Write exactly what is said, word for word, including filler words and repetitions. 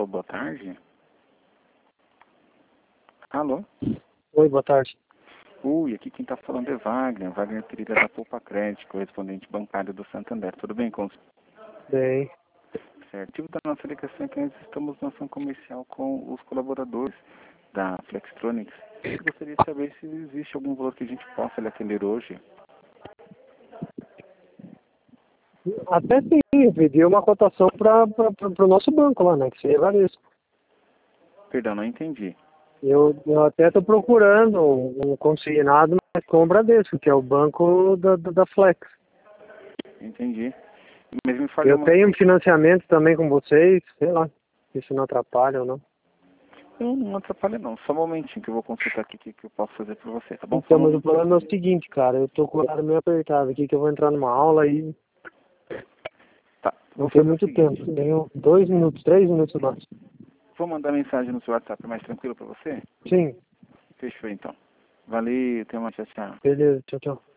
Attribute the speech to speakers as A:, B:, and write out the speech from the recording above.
A: Alô, boa tarde. Alô?
B: Oi, boa tarde.
A: Ui, aqui quem está falando é Wagner, Wagner Pereira da Poupa Crédito, correspondente bancário do Santander. Tudo bem com você?
B: Bem,
A: Certo. O motivo da nossa ligação é que nós estamos na ação comercial com os colaboradores da Flextronics. Eu gostaria de saber se existe algum valor que a gente possa lhe atender hoje.
B: até sim, eu pedi uma cotação para o nosso banco lá, né, que seria Bradesco.
A: Perdão, não entendi.
B: Eu, eu até estou procurando um, um consignado mas com o Bradesco, que é o banco da, da, da Flex.
A: Entendi. Mas me fale
B: Eu
A: uma
B: tenho um
A: coisa.
B: financiamento também com vocês, sei lá, se isso não atrapalha ou não.
A: Não, não atrapalha não. Só um momentinho que eu vou consultar aqui o que, que eu posso fazer por você, tá bom? Só
B: Então,
A: um
B: mas o
A: momentinho.
B: problema é o seguinte, cara, eu tô com o horário meio apertado aqui, que eu vou entrar numa aula e
A: Tá.
B: não
A: Vou
B: tenho
A: fazer o
B: muito
A: seguinte.
B: tempo. Tenho dois minutos, três minutos mais.
A: Vou mandar mensagem no seu WhatsApp mais tranquilo para você?
B: Sim,
A: Fechou então. Valeu, até uma tchau, tchau.
B: beleza, tchau, tchau.